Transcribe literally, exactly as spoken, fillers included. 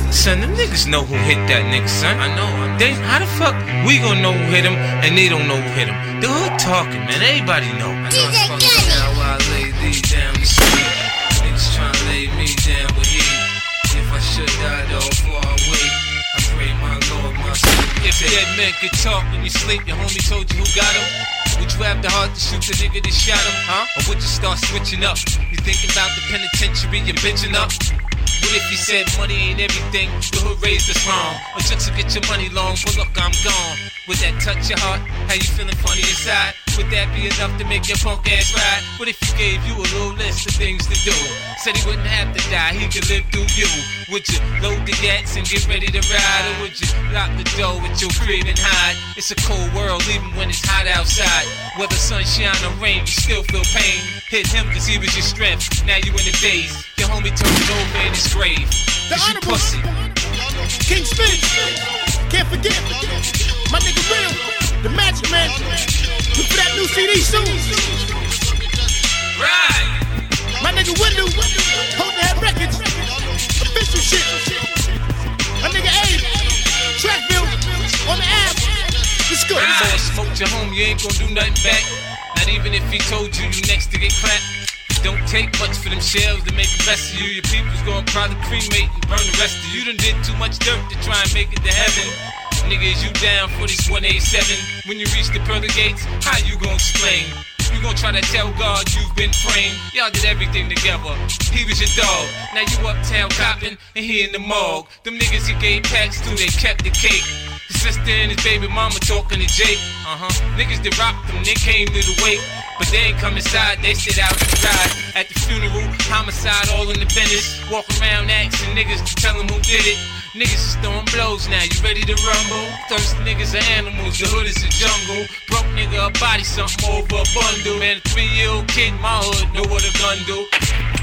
Son, them niggas know who hit that nigga, son. I know. They, how the fuck we gonna know who hit him and they don't know who hit him? The hood talking, man. Everybody know. I know it's fucking now while I lay thee down to sleep. Niggas tryna lay me down with heat. If I should die, though, before I wait, I pray my Lord, my Savior. If dead men could talk when you sleep, your homie told you who got him. Would you have the heart to shoot the nigga that shot him, huh? Or would you start switching up? You thinking about the penitentiary, you bitching up? What if you said money ain't everything? The hood raised us wrong. Or just to get your money long, but look, I'm gone. Would that touch your heart? How you feeling funny inside? Would that be enough to make your punk ass ride? What if he gave you a little list of things to do? Said he wouldn't have to die, he could live through you. Would you load the gats and get ready to ride? Or would you lock the door with your crib and hide? It's a cold world, even when it's hot outside. Whether sunshine or rain, you still feel pain. Hit him cause he was your strength, now you in the daze. Your homie turned over in his grave. The honorable pussy. King Spinach, can't forget. My nigga Real, the Magic Man. Look for that new C D soon. Right. My nigga Windu, Hold the Head Records. Official shit. My nigga Abe, Trackville, on the app. Let's go. Right. So I smoked your home, you ain't gon' do nothing back. Not even if he told you you next to get clapped. Don't take much for them shells to make the best of you. Your people's gonna probably cremate and burn the rest of you. You done did too much dirt to try and make it to heaven. Niggas, you down for this one eighty-seven. When you reach the pearly gates, how you gon' explain? You gon' try to tell God you've been framed. Y'all did everything together. He was your dog. Now you uptown copping and he in the morgue. Them niggas he gave packs to, they kept the cake. His sister and his baby mama talking to Jake. Uh-huh. Niggas that rocked them, they came to the wake. But they ain't come inside, they stayed out inside. At the funeral, homicide all in the business. Walk around asking niggas to tell them who did it. Niggas is throwing blows now, you ready to rumble? Thirsty niggas are animals, the hood is a jungle. Broke nigga a body, something over a bundle. Man, a three-year-old kid in my hood know what a gun do.